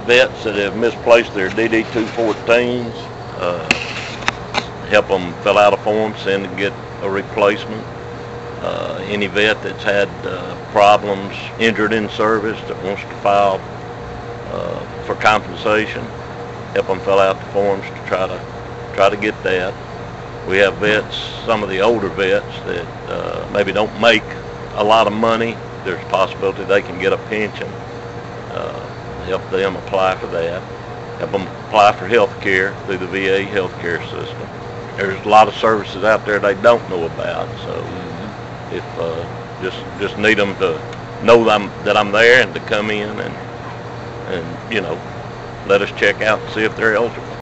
vets that have misplaced their DD-214s, help them fill out a form, send and get a replacement. Any vet that's had problems, injured in service, that wants to file for compensation, help them fill out the forms to try to get that. We have vets, some of the older vets that maybe don't make a lot of money. There's a possibility they can get a pension. Help them apply for that. Help them apply for health care through the VA health care system. There's a lot of services out there they don't know about, so if just need them to know that I'm there and to come in and let us check out and see if they're eligible.